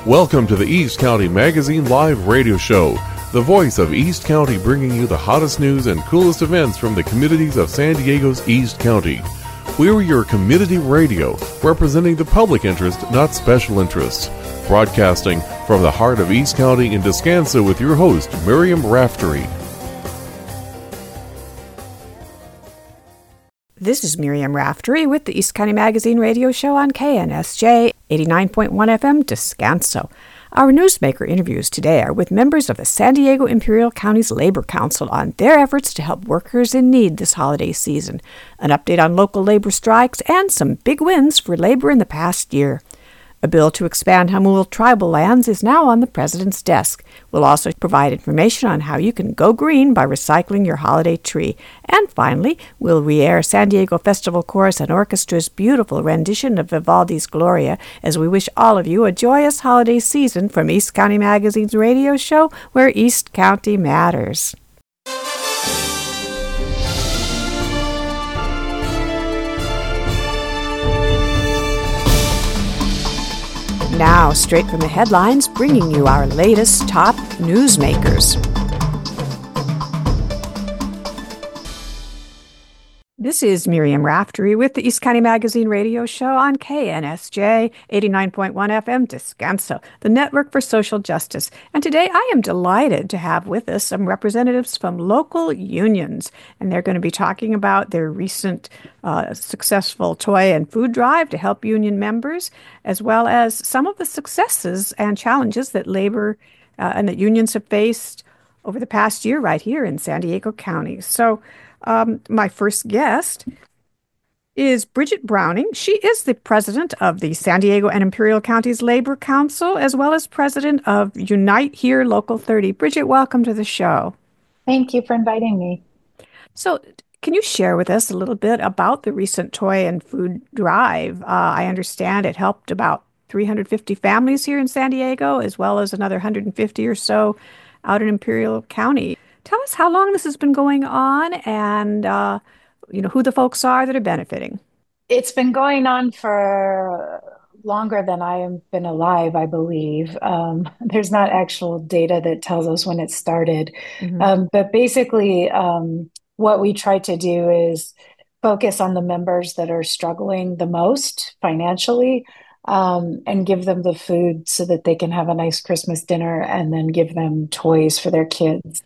Welcome to the East County Magazine Live Radio Show, the voice of East County, bringing you the hottest news and coolest events from the communities of San Diego's East County. We're your community radio, representing the public interest, not special interests. Broadcasting from the heart of East County in Descanso with your host, Miriam Raftery. This is Miriam Raftery with the East County Magazine Radio Show on KNSJ 89.1 FM Descanso. Our newsmaker interviews today are with members of the San Diego Imperial County's Labor Council on their efforts to help workers in need this holiday season, an update on local labor strikes, and some big wins for labor in the past year. A bill to expand Jamul tribal lands is now on the President's desk. We'll also provide information on how you can go green by recycling your holiday tree. And finally, we'll re-air San Diego Festival Chorus and Orchestra's beautiful rendition of Vivaldi's Gloria as we wish all of you a joyous holiday season from East County Magazine's radio show, where East County matters. Now, straight from the headlines, bringing you our latest top newsmakers. This is Miriam Raftery with the East County Magazine radio show on KNSJ 89.1 FM Descanso, the network for social justice. And today I am delighted to have with us some representatives from local unions. And they're going to be talking about their recent successful toy and food drive to help union members, as well as some of the successes and challenges that labor and that unions have faced over the past year right here in San Diego County. So my first guest is Bridget Browning. She is the president of the San Diego and Imperial Counties Labor Council, as well as president of Unite Here Local 30. Bridget, welcome to the show. Thank you for inviting me. So can you share with us a little bit about the recent toy and food drive? I understand it helped about 350 families here in San Diego, as well as another 150 or so out in Imperial County. Tell us how long this has been going on and, who the folks are that are benefiting. It's been going on for longer than I have been alive, I believe. There's not actual data that tells us when it started. But basically, what we try to do is focus on the members that are struggling the most financially, and give them the food so that they can have a nice Christmas dinner, and then give them toys for their kids.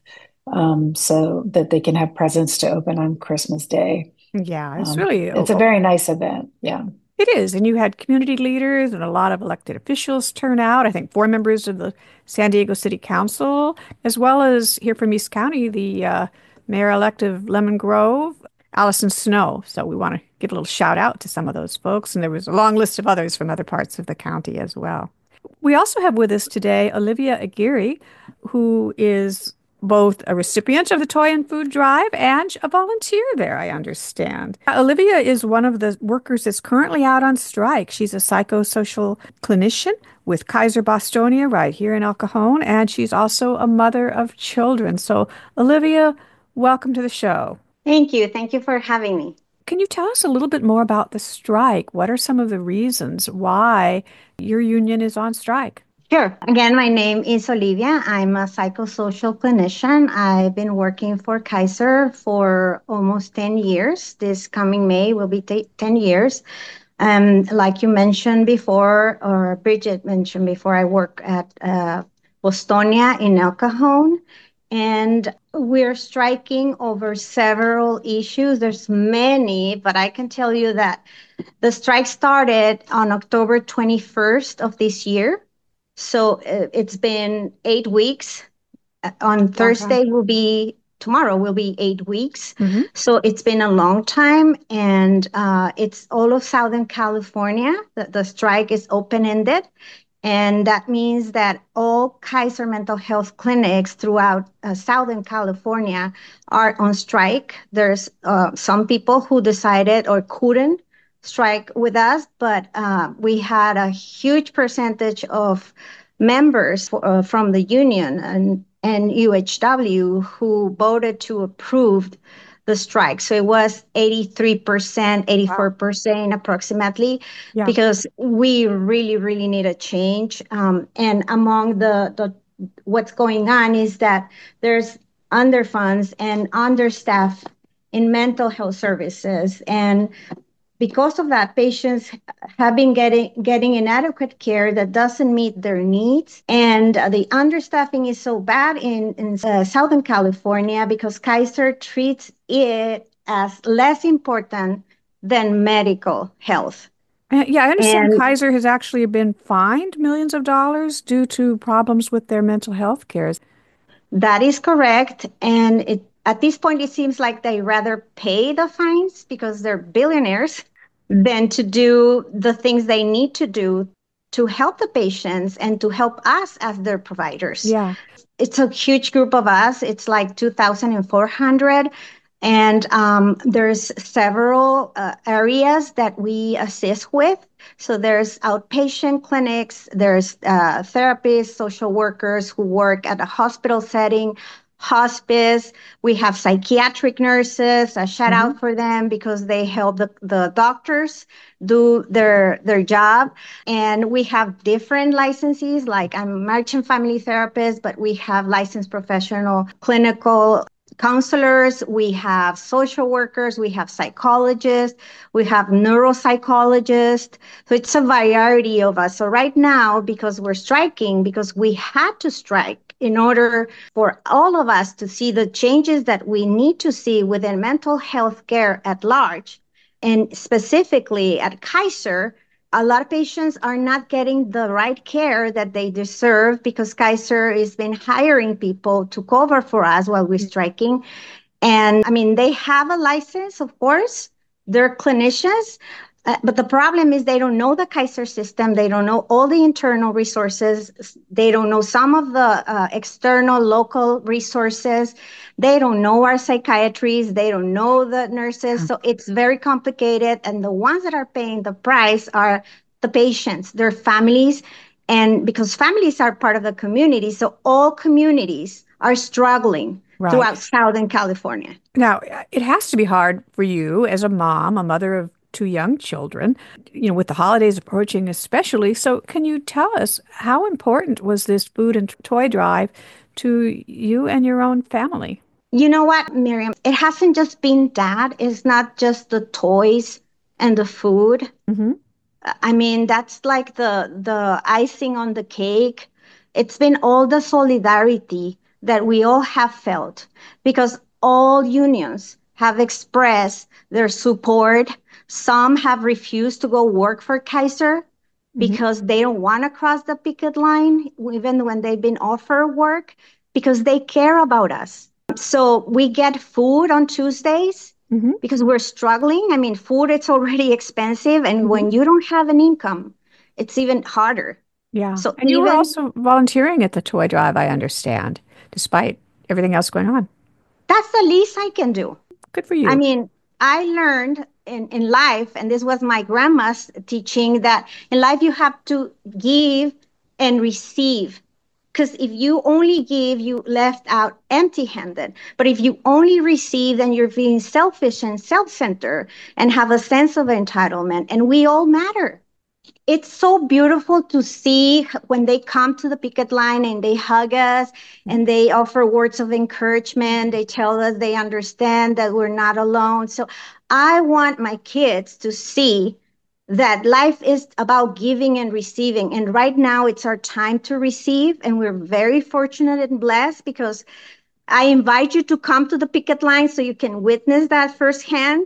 So that they can have presents to open on Christmas Day. Yeah, it's a very nice event. Yeah, it is. And you had community leaders and a lot of elected officials turn out. I think 4 members of the San Diego City Council, as well as here from East County, the mayor-elect of Lemon Grove, Allison Snow. So we want to give a little shout out to some of those folks. And there was a long list of others from other parts of the county as well. We also have with us today Olivia Aguirre, who is both a recipient of the Toy and Food Drive and a volunteer there, I understand. Olivia is one of the workers that's currently out on strike. She's a psychosocial clinician with Kaiser Bostonia right here in El Cajon, and she's also a mother of children. So, Olivia, welcome to the show. Thank you. Thank you for having me. Can you tell us a little bit more about the strike? What are some of the reasons why your union is on strike? Sure. Again, my name is Olivia. I'm a psychosocial clinician. I've been working for Kaiser for almost 10 years. This coming May will be 10 years. Like you mentioned before, or Bridget mentioned before, I work at Bostonia in El Cajon. And we're striking over several issues. There's many, but I can tell you that the strike started on October 21st of this year. So it's been 8 weeks. On Thursday tomorrow will be 8 weeks. Mm-hmm. So it's been a long time, and it's all of Southern California. The strike is open-ended, and that means that all Kaiser mental health clinics throughout Southern California are on strike. There's some people who decided or couldn't strike with us, but we had a huge percentage of members from the union and UHW who voted to approve the strike. So it was 83%, 84% approximately, because we really, really need a change. And among the what's going on is that there's underfunds and understaff in mental health services. And because of that, patients have been getting inadequate care that doesn't meet their needs. And the understaffing is so bad in Southern California because Kaiser treats it as less important than medical health. Yeah, I understand Kaiser has actually been fined millions of dollars due to problems with their mental health care. That is correct. And at this point, it seems like they rather pay the fines because they're billionaires than to do the things they need to do to help the patients and to help us as their providers. Yeah. It's a huge group of us. It's like 2,400. And there's several areas that we assist with. So there's outpatient clinics, there's therapists, social workers who work at a hospital setting, hospice. We have psychiatric nurses, a shout out for them because they help the doctors do their job. And we have different licenses, like I'm a marriage and family therapist, but we have licensed professional clinical counselors, we have social workers, we have psychologists, we have neuropsychologists. So it's a variety of us. So right now, because we're striking, because we had to strike in order for all of us to see the changes that we need to see within mental health care at large, and specifically at Kaiser, a lot of patients are not getting the right care that they deserve because Kaiser has been hiring people to cover for us while we're striking. And I mean, they have a license, of course, they're clinicians. But the problem is they don't know the Kaiser system. They don't know all the internal resources. They don't know some of the external local resources. They don't know our psychiatrists. They don't know the nurses. So it's very complicated. And the ones that are paying the price are the patients, their families. And because families are part of the community, so all communities are struggling throughout Southern California. Now, it has to be hard for you as a mom, a mother of two young children, with the holidays approaching especially. So can you tell us how important was this food and toy drive to you and your own family? You know what, Miriam? It hasn't just been that. It's not just the toys and the food. I mean, that's like the icing on the cake. It's been all the solidarity that we all have felt because all unions have expressed their support. Some have refused to go work for Kaiser because they don't want to cross the picket line, even when they've been offered work, because they care about us. So we get food on Tuesdays because we're struggling. I mean, food, it's already expensive. And when you don't have an income, it's even harder. Yeah. So and you were also volunteering at the toy drive, I understand, despite everything else going on. That's the least I can do. Good for you. I mean, I learned in life, and this was my grandma's teaching, that in life you have to give and receive. Because if you only give, you left out empty-handed. But if you only receive, then you're being selfish and self-centered and have a sense of entitlement. And we all matter. It's so beautiful to see when they come to the picket line and they hug us and they offer words of encouragement. They tell us they understand that we're not alone. So I want my kids to see that life is about giving and receiving. And right now it's our time to receive. And we're very fortunate and blessed because I invite you to come to the picket line so you can witness that firsthand.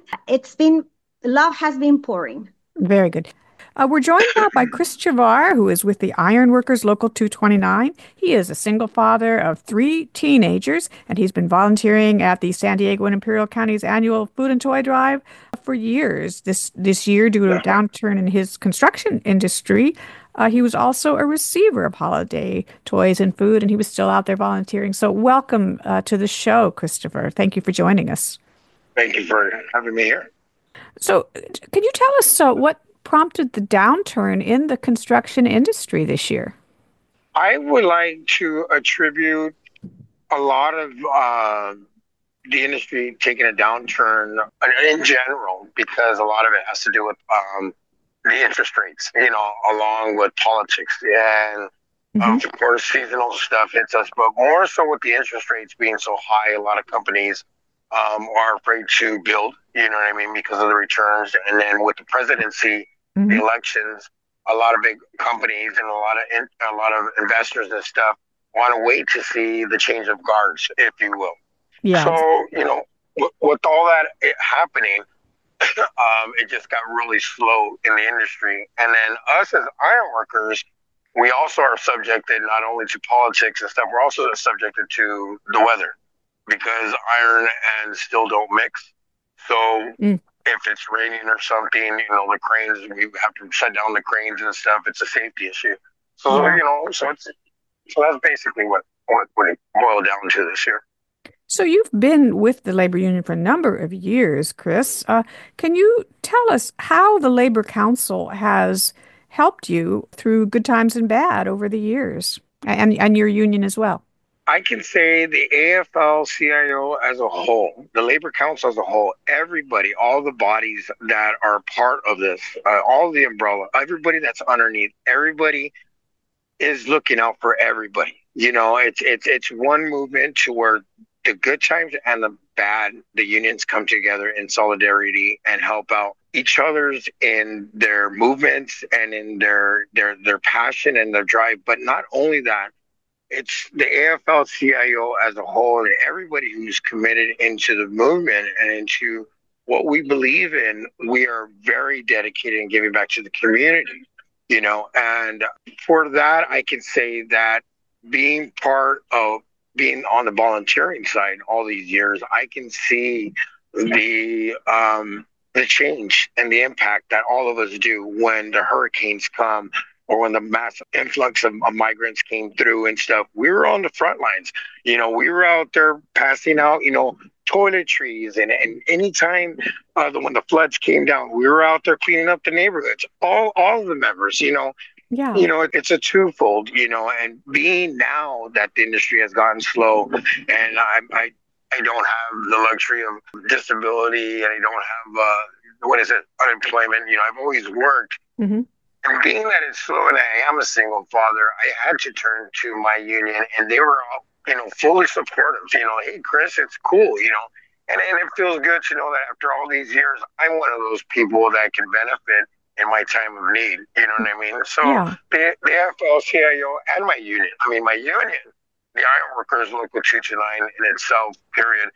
Love has been pouring. Very good. We're joined now by Chris Chavar, who is with the Ironworkers Local 229. He is a single father of 3 teenagers, and he's been volunteering at the San Diego and Imperial County's annual Food and Toy Drive for years. This year, due to a downturn in his construction industry, he was also a receiver of holiday toys and food, and he was still out there volunteering. So welcome to the show, Christopher. Thank you for joining us. Thank you for having me here. So can you tell us what prompted the downturn in the construction industry this year? I would like to attribute a lot of the industry taking a downturn in general because a lot of it has to do with the interest rates, along with politics. And of course, seasonal stuff hits us, but more so with the interest rates being so high, a lot of companies are afraid to build, you know what I mean, because of the returns. And then with the presidency, the elections, a lot of big companies and a lot of investors and stuff want to wait to see the change of guards, if you will. Yeah. So, with all that happening, it just got really slow in the industry. And then us as iron workers, we also are subjected not only to politics and stuff, we're also subjected to the weather because iron and steel don't mix. So if it's raining or something, the cranes, we have to shut down the cranes and stuff. It's a safety issue. So, so that's basically what it boiled down to this year. So you've been with the labor union for a number of years, Chris. Can you tell us how the Labor Council has helped you through good times and bad over the years, and your union as well? I can say the AFL-CIO as a whole, the Labor Council as a whole, everybody, all the bodies that are part of this, all the umbrella, everybody that's underneath, everybody is looking out for everybody. It's one movement to where the good times and the bad, the unions come together in solidarity and help out each other's in their movements and in their passion and their drive. But not only that, it's the AFL-CIO as a whole and everybody who's committed into the movement and into what we believe in. We are very dedicated in giving back to the community, and for that, I can say that being on the volunteering side all these years, I can see the change and the impact that all of us do when the hurricanes come or when the massive influx of migrants came through and stuff. We were on the front lines. We were out there passing out, toiletries. And anytime when the floods came down, we were out there cleaning up the neighborhoods. All of the members, Yeah. It's a twofold, and being now that the industry has gotten slow and I don't have the luxury of disability and I don't have, unemployment. I've always worked. And being that it's slow and I am a single father, I had to turn to my union and they were all, fully supportive. Hey, Chris, it's cool, and it feels good to know that after all these years, I'm one of those people that can benefit in my time of need, you know what I mean? So the AFL-CIO and my union, my union, the Iron Workers Local 229 in itself, period,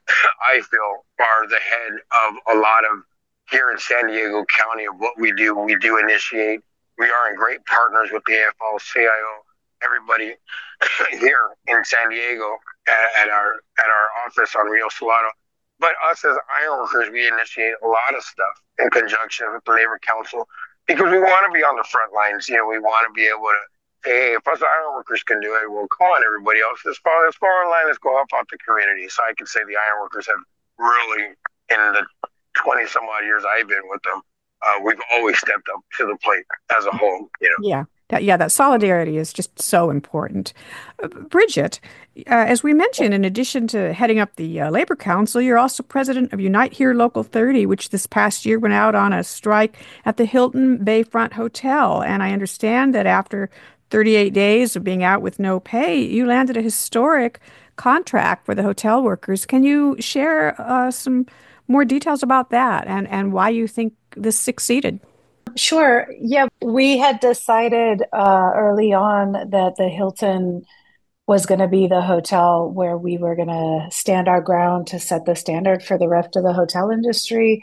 I feel are the head of a lot of here in San Diego County of what we do. We do initiate. We are in great partners with the AFL-CIO, everybody here in San Diego at our office on Rio Salado. But us as iron workers, we initiate a lot of stuff in conjunction with the Labor Council because we want to be on the front lines. We want to be able to say, hey, if us iron workers can do it, well, come on, everybody else. Let's fall in line. Let's go help out the community. So I can say the iron workers have really, in the 20-some odd years I've been with them, we've always stepped up to the plate as a whole. Yeah. That solidarity is just so important. Bridget, as we mentioned, in addition to heading up the Labor Council, you're also president of Unite Here Local 30, which this past year went out on a strike at the Hilton Bayfront Hotel. And I understand that after 38 days of being out with no pay, you landed a historic contract for the hotel workers. Can you share some more details about that and why you think this succeeded? Sure. Yeah, we had decided early on that the Hilton was going to be the hotel where we were going to stand our ground to set the standard for the rest of the hotel industry.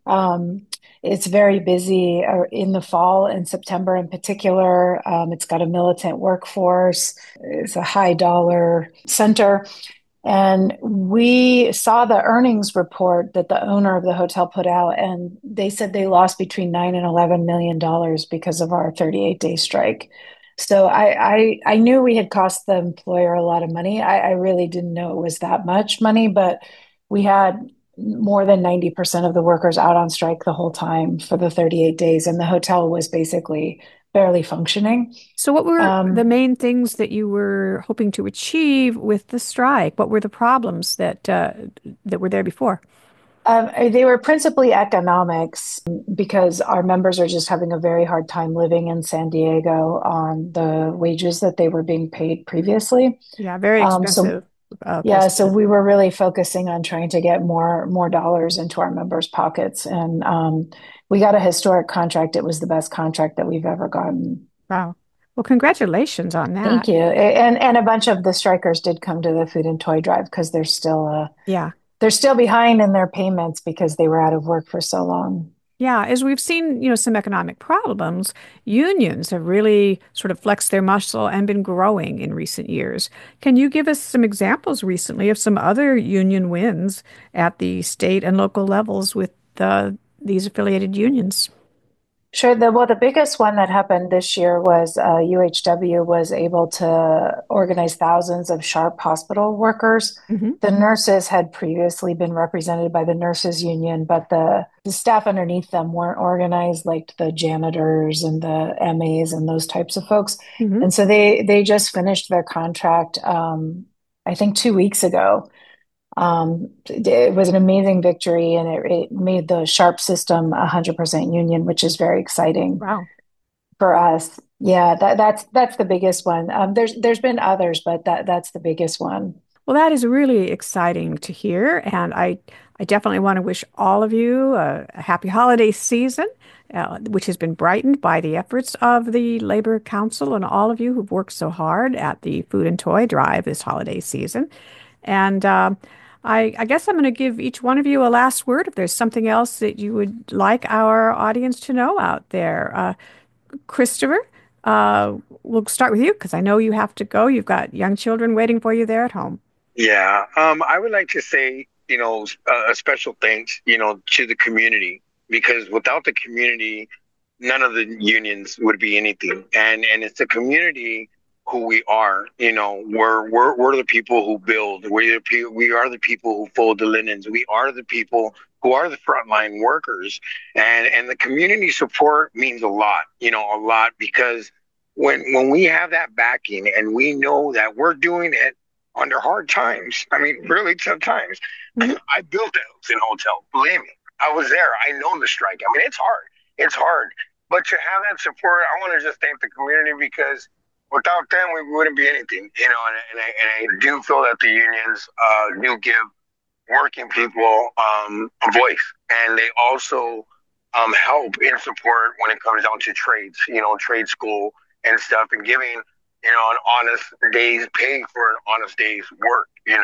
It's very busy in the fall, in September in particular. It's got a militant workforce. It's a high dollar center. And we saw the earnings report that the owner of the hotel put out, and they said they lost between $9 and $11 million because of our 38-day strike. So I knew we had cost the employer a lot of money. I really didn't know it was that much money, but we had more than 90% of the workers out on strike the whole time for the 38 days. And the hotel was basically barely functioning. So what were the main things that you were hoping to achieve with the strike? What were the problems that were there before? They were principally economics because our members are just having a very hard time living in San Diego on the wages that they were being paid previously. Yeah, very expensive. So we were really focusing on trying to get more dollars into our members' pockets, and we got a historic contract. It was the best contract that we've ever gotten. Wow. Well, congratulations on that. Thank you. And a bunch of the strikers did come to the food and toy drive because they're still behind in their payments because they were out of work for so long. Yeah, as we've seen, some economic problems, unions have really sort of flexed their muscle and been growing in recent years. Can you give us some examples recently of some other union wins at the state and local levels with these affiliated unions? Sure. The biggest one that happened this year was UHW was able to organize thousands of SHARP hospital workers. Mm-hmm. The nurses had previously been represented by the nurses union, but the staff underneath them weren't organized, like the janitors and the MAs and those types of folks. Mm-hmm. And so they just finished their contract, I think 2 weeks ago. It was an amazing victory, and it made the SHARP system 100% union, which is very exciting. Wow. For us. Yeah, that's the biggest one. There's been others, but that's the biggest one. Well, that is really exciting to hear, and I definitely want to wish all of you a happy holiday season, which has been brightened by the efforts of the Labor Council and all of you who've worked so hard at the Food and Toy Drive this holiday season. And I guess I'm going to give each one of you a last word if there's something else that you would like our audience to know out there. Christopher, we'll start with you because I know you have to go. You've got young children waiting for you there at home. Yeah, I would like to say, a special thanks, to the community, because without the community, none of the unions would be anything. And it's the community who we are. We're the people who build. We are the people who fold the linens. We are the people who are the frontline workers, and the community support means a lot. A lot, because when we have that backing and we know that we're doing it under hard times. I mean, really tough times. Mm-hmm. I built a Hilton hotel. Believe me, I was there. I know the strike. I mean, it's hard. It's hard. But to have that support, I want to just thank the community, because without them, we wouldn't be anything. And I do feel that the unions do give working people a voice, and they also help in support when it comes down to trades. Trade school and stuff, and giving an honest day's pay for an honest day's work, and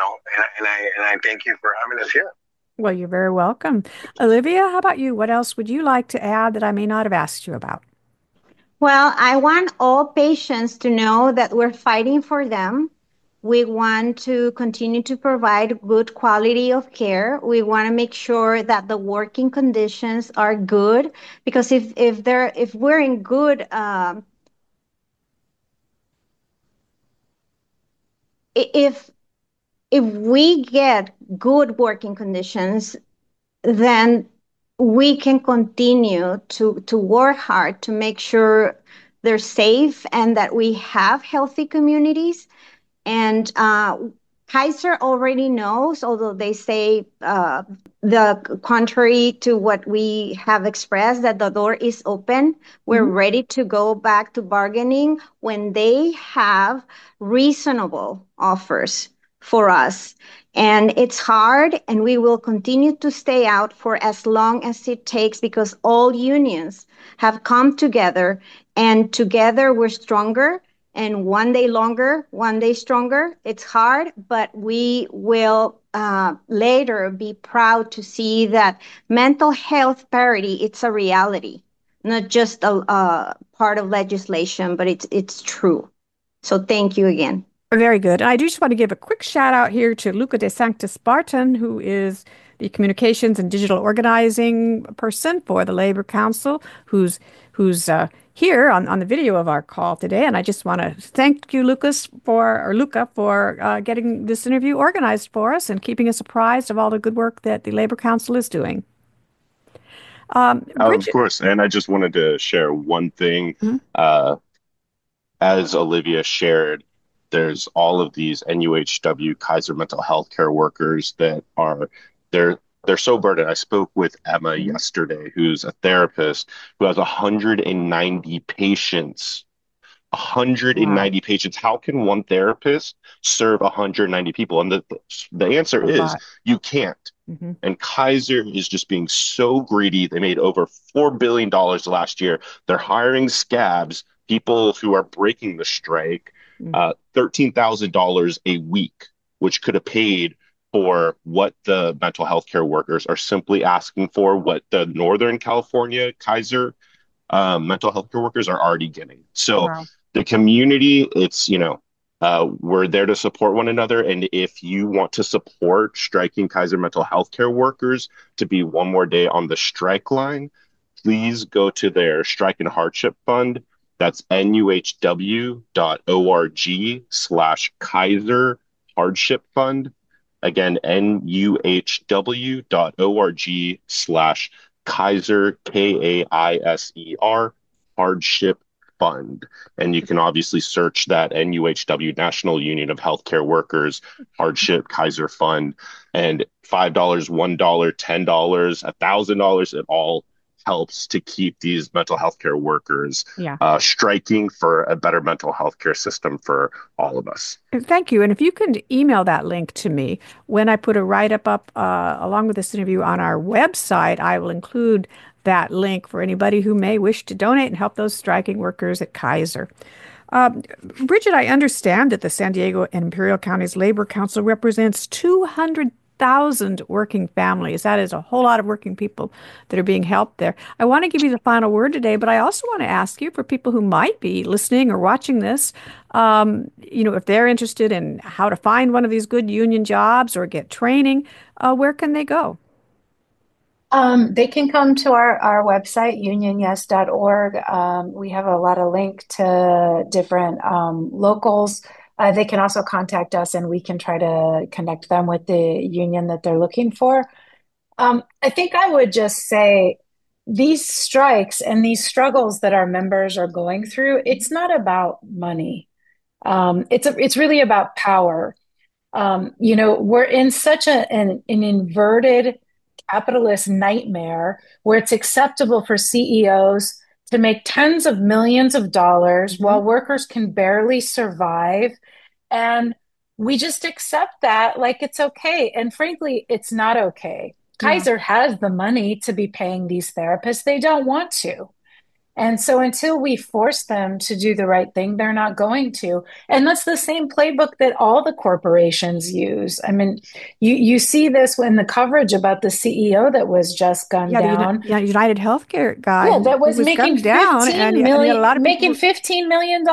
I thank you for having us here. Well, you're very welcome. Olivia, how about you? What else would you like to add that I may not have asked you about? Well, I want all patients to know that we're fighting for them. We want to continue to provide good quality of care. We want to make sure that the working conditions are good, because if we're in good if we get good working conditions, then we can continue to work hard to make sure they're safe and that we have healthy communities. And Kaiser already knows, although they say the contrary to what we have expressed, that the door is open. We're ready to go back to bargaining when they have reasonable offers for us. And it's hard, and we will continue to stay out for as long as it takes, because all unions have come together, and together we're stronger. And one day longer, one day stronger. It's hard, but we will later be proud to see that mental health parity, it's a reality, not just a part of legislation, but it's true. So thank you again. Very good. And I do just want to give a quick shout out here to Luca de Sanctis Barton, who is the communications and digital organizing person for the Labor Council, who's here on the video of our call today. And I just want to thank you, Luca, for getting this interview organized for us and keeping us apprised of all the good work that the Labor Council is doing. Of Bridget. course. And I just wanted to share one thing. Mhm. As Olivia shared, there's all of these NUHW Kaiser mental health care workers that are they're so burdened. I spoke with Emma yesterday, who's a therapist who has 190 patients. 190 patients. How can one therapist serve 190 people? And the answer A is lot. you can't. Mm-hmm. And Kaiser is just being so greedy. They made over $4 billion last year. They're hiring scabs, people who are breaking the strike, $13,000 a week, which could have paid for what the mental health care workers are simply asking for, what the Northern California Kaiser mental health care workers are already getting. So Wow. the community, we're there to support one another. And if you want to support striking Kaiser mental health care workers to be one more day on the strike line, please go to their strike and hardship fund. That's nuhw.org/Kaiser hardship fund. Again, nuhw.org/Kaiser, KAISER, hardship fund. And you can obviously search that NUHW, National Union of Healthcare Workers, hardship Kaiser fund. And $5, $1, $10, $1,000, it all helps to keep these mental health care workers striking for a better mental health care system for all of us. Thank you. And if you can email that link to me, when I put a write-up up along with this interview on our website, I will include that link for anybody who may wish to donate and help those striking workers at Kaiser. Bridget, I understand that the San Diego and Imperial Counties Labor Council represents 200,000 working families. That is a whole lot of working people that are being helped there. I want to give you the final word today, but I also want to ask you, for people who might be listening or watching this, if they're interested in how to find one of these good union jobs or get training, where can they go? They can come to our website, unionyes.org. We have a lot of link to different locals. They can also contact us and we can try to connect them with the union that they're looking for. I think I would just say these strikes and these struggles that our members are going through, it's not about money. It's really about power. We're in such an inverted capitalist nightmare where it's acceptable for CEOs to make tens of millions of dollars while workers can barely survive. And we just accept that like it's okay. And frankly, it's not okay. Kaiser has the money to be paying these therapists. They don't want to. And so until we force them to do the right thing, they're not going to. And that's the same playbook that all the corporations use. I mean, you see this when the coverage about the CEO that was just gunned down. United Healthcare guy. That was making gunned down, and he had a lot of making $15 million.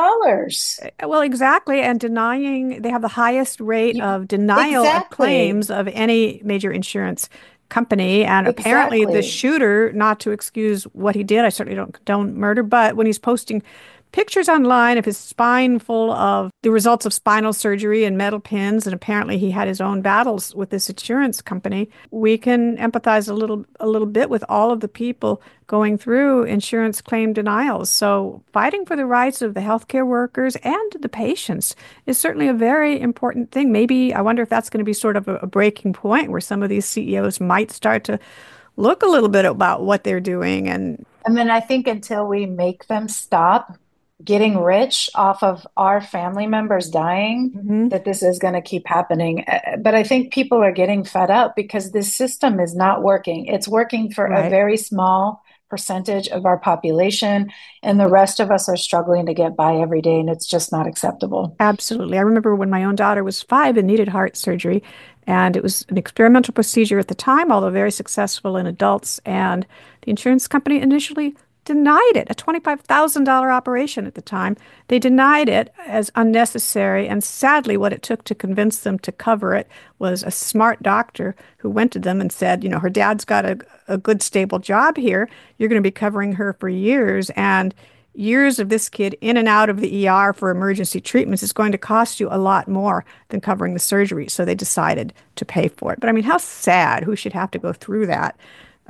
Well, exactly. And they have the highest rate of denial of claims of any major insurance company. And apparently the shooter, not to excuse what he did, I certainly don't condone murder, but when he's posting pictures online of his spine full of the results of spinal surgery and metal pins, and apparently he had his own battles with this insurance company, we can empathize a little bit with all of the people going through insurance claim denials. So fighting for the rights of the healthcare workers and the patients is certainly a very important thing. Maybe I wonder if that's going to be sort of a breaking point where some of these CEOs might start to look a little bit about what they're doing. And I mean, I think until we make them stop getting rich off of our family members dying, that this is going to keep happening. But I think people are getting fed up because this system is not working. It's working for a very small percentage of our population, and the rest of us are struggling to get by every day, and it's just not acceptable. Absolutely. I remember when my own daughter was 5 and needed heart surgery, and it was an experimental procedure at the time, although very successful in adults, and the insurance company initially denied it, a $25,000 operation at the time. They denied it as unnecessary, and sadly what it took to convince them to cover it was a smart doctor who went to them and said, her dad's got a good stable job here. You're going to be covering her for years, and years of this kid in and out of the ER for emergency treatments is going to cost you a lot more than covering the surgery. So they decided to pay for it. But I mean, how sad. Who should have to go through that?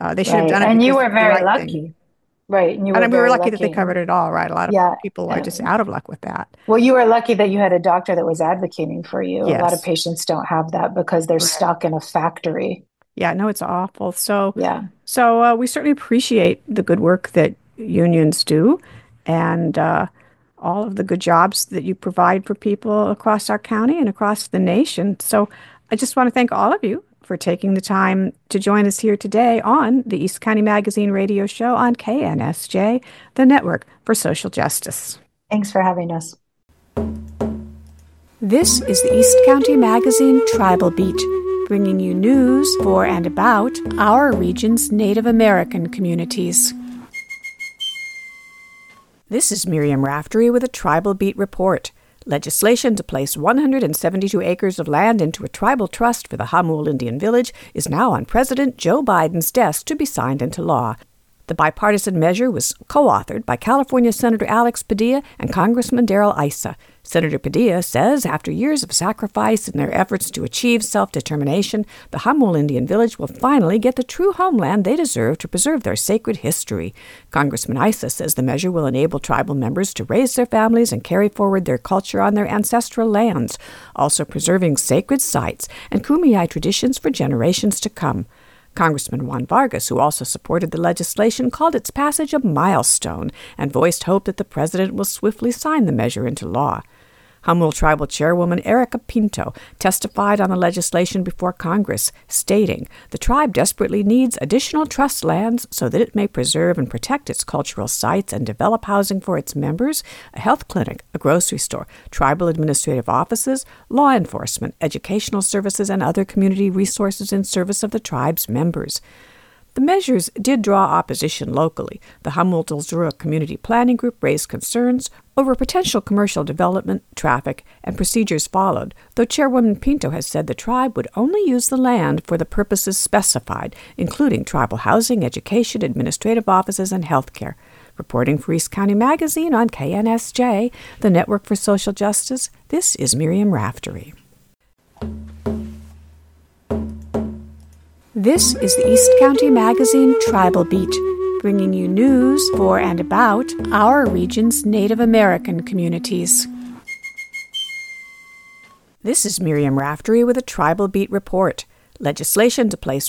They should have done it. And you because were it's the very right lucky. thing. Right. And we were lucky that they covered it all, right? A lot of people are just out of luck with that. Well, you were lucky that you had a doctor that was advocating for you. Yes. A lot of patients don't have that because they're stuck in a factory. Yeah, no, it's awful. So, yeah. So we certainly appreciate the good work that unions do and all of the good jobs that you provide for people across our county and across the nation. So I just want to thank all of you for taking the time to join us here today on the East County Magazine radio show on KNSJ, the Network for Social Justice. Thanks for having us. This is the East County Magazine Tribal Beat, bringing you news for and about our region's Native American communities. This is Miriam Raftery with a Tribal Beat report. Legislation to place 172 acres of land into a tribal trust for the Hamul Indian Village is now on President Joe Biden's desk to be signed into law. The bipartisan measure was co-authored by California Senator Alex Padilla and Congressman Darrell Issa. Senator Padilla says after years of sacrifice in their efforts to achieve self-determination, the Hamul Indian Village will finally get the true homeland they deserve to preserve their sacred history. Congressman Issa says the measure will enable tribal members to raise their families and carry forward their culture on their ancestral lands, also preserving sacred sites and Kumeyaay traditions for generations to come. Congressman Juan Vargas, who also supported the legislation, called its passage a milestone and voiced hope that the president will swiftly sign the measure into law. Hamul Tribal Chairwoman Erica Pinto testified on the legislation before Congress, stating, "The tribe desperately needs additional trust lands so that it may preserve and protect its cultural sites and develop housing for its members, a health clinic, a grocery store, tribal administrative offices, law enforcement, educational services, and other community resources in service of the tribe's members." The measures did draw opposition locally. The Hamul Delzura Community Planning Group raised concerns over potential commercial development, traffic, and procedures followed, though Chairwoman Pinto has said the tribe would only use the land for the purposes specified, including tribal housing, education, administrative offices, and health care. Reporting for East County Magazine on KNSJ, the Network for Social Justice, this is Miriam Raftery. This is the East County Magazine Tribal Beat, bringing you news for and about our region's Native American communities. This is Miriam Raftery with a Tribal Beat report. Legislation to place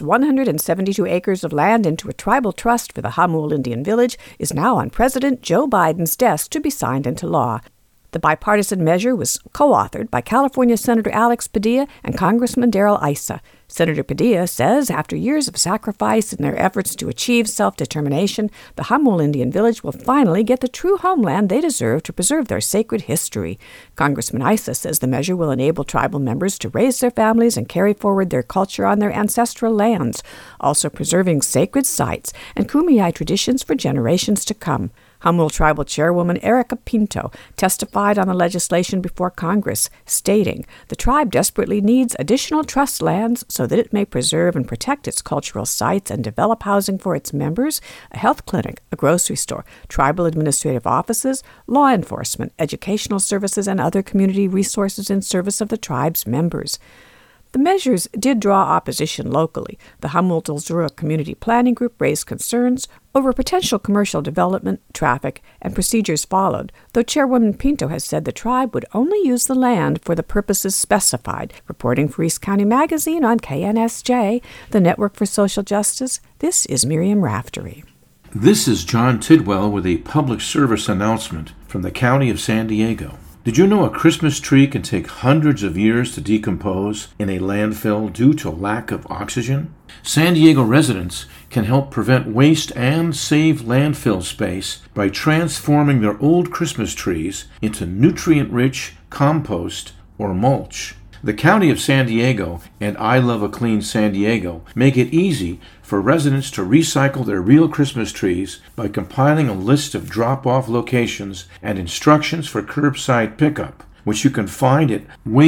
172 acres of land into a tribal trust for the Hamul Indian Village is now on President Joe Biden's desk to be signed into law. The bipartisan measure was co-authored by California Senator Alex Padilla and Congressman Darrell Issa. Senator Padilla says after years of sacrifice in their efforts to achieve self-determination, the Hamul Indian Village will finally get the true homeland they deserve to preserve their sacred history. Congressman Issa says the measure will enable tribal members to raise their families and carry forward their culture on their ancestral lands, also preserving sacred sites and Kumeyaay traditions for generations to come. Hamul Tribal Chairwoman Erica Pinto testified on the legislation before Congress, stating, "The tribe desperately needs additional trust lands so that it may preserve and protect its cultural sites and develop housing for its members, a health clinic, a grocery store, tribal administrative offices, law enforcement, educational services, and other community resources in service of the tribe's members." The measures did draw opposition locally. The Hamul Delzura Community Planning Group raised concerns over potential commercial development, traffic, and procedures followed, though Chairwoman Pinto has said the tribe would only use the land for the purposes specified. Reporting for East County Magazine on KNSJ, the Network for Social Justice, this is Miriam Raftery. This is John Tidwell with a public service announcement from the County of San Diego. Did you know a Christmas tree can take hundreds of years to decompose in a landfill due to lack of oxygen? San Diego residents can help prevent waste and save landfill space by transforming their old Christmas trees into nutrient-rich compost or mulch. The County of San Diego and I Love a Clean San Diego make it easy for residents to recycle their real Christmas trees by compiling a list of drop-off locations and instructions for curbside pickup, which you can find at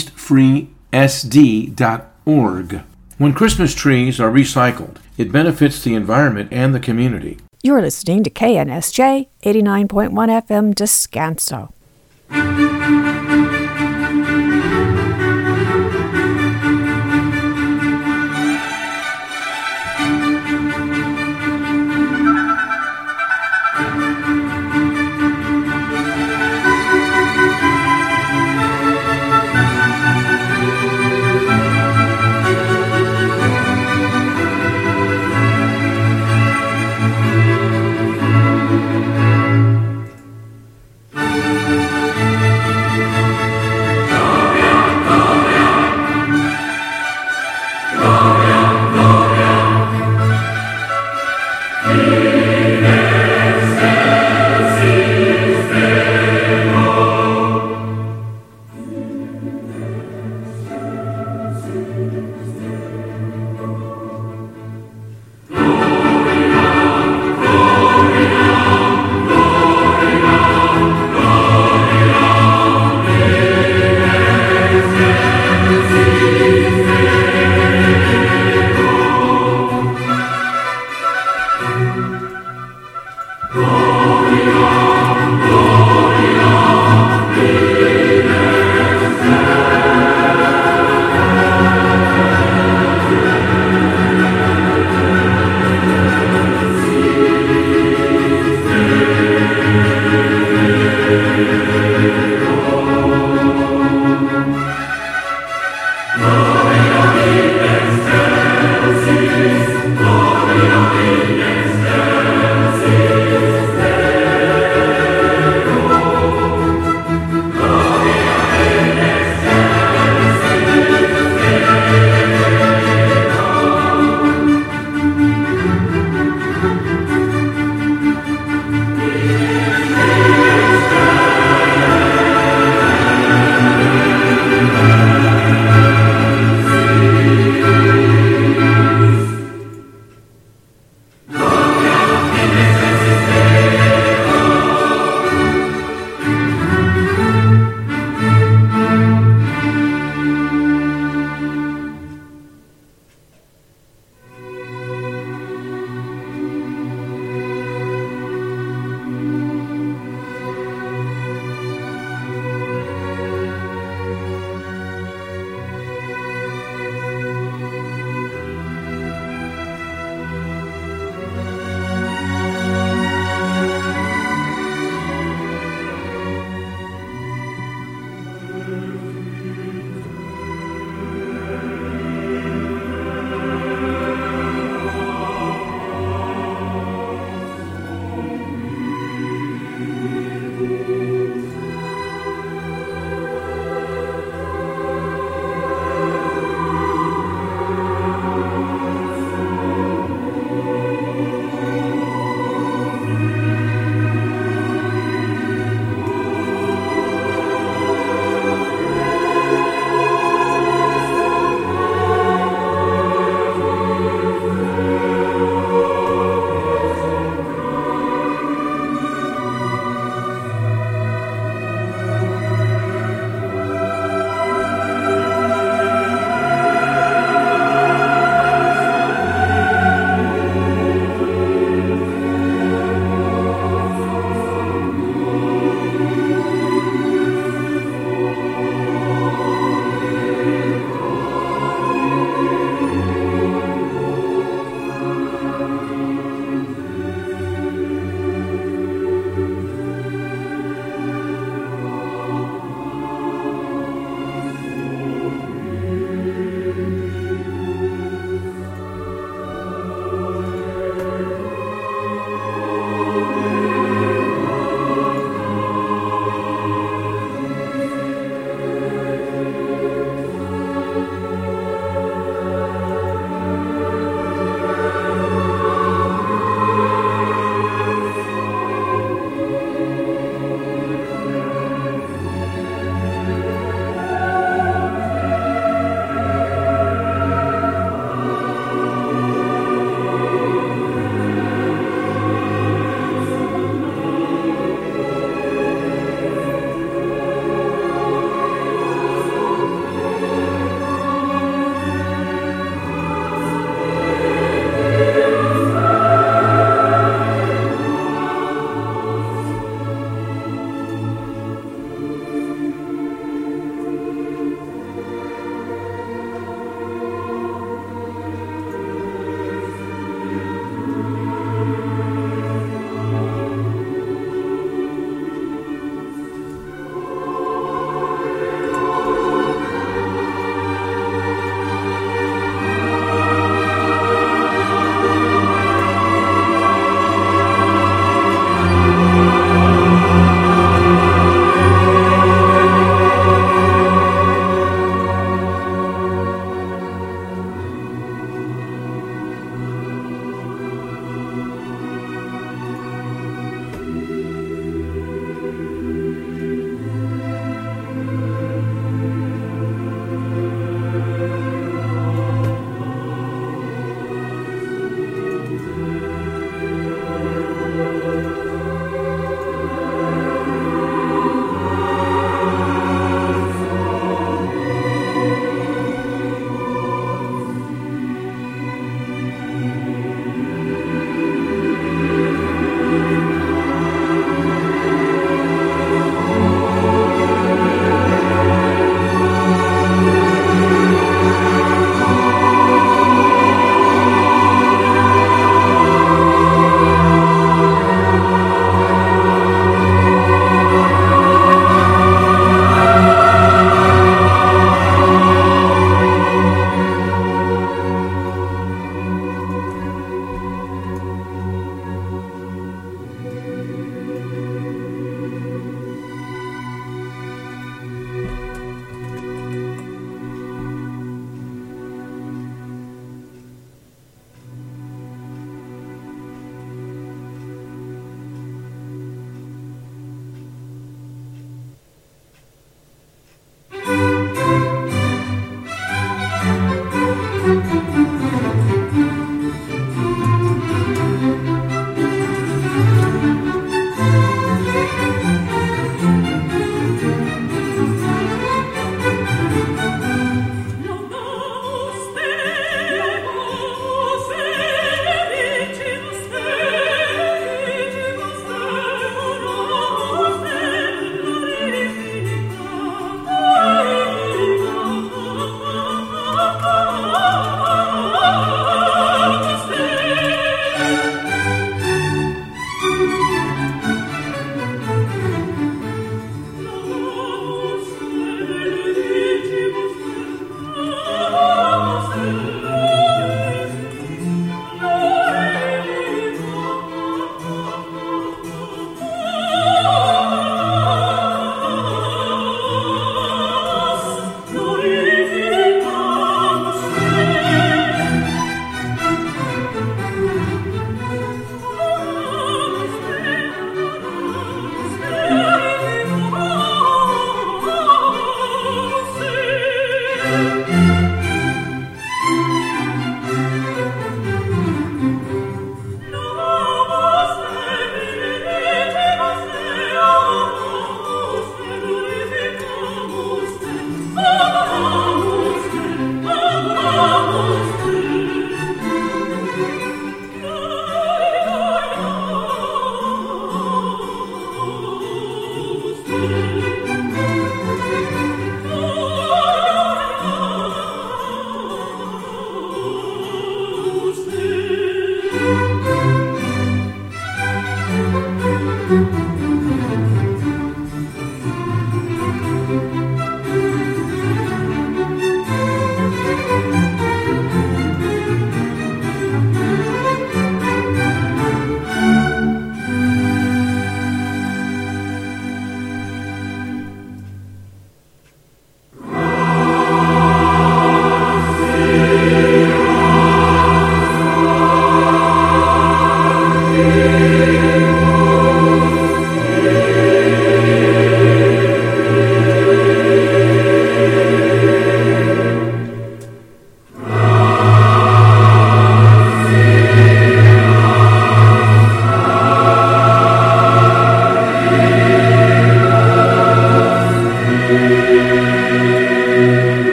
wastefreesd.org. When Christmas trees are recycled, it benefits the environment and the community. You're listening to KNSJ 89.1 FM Descanso.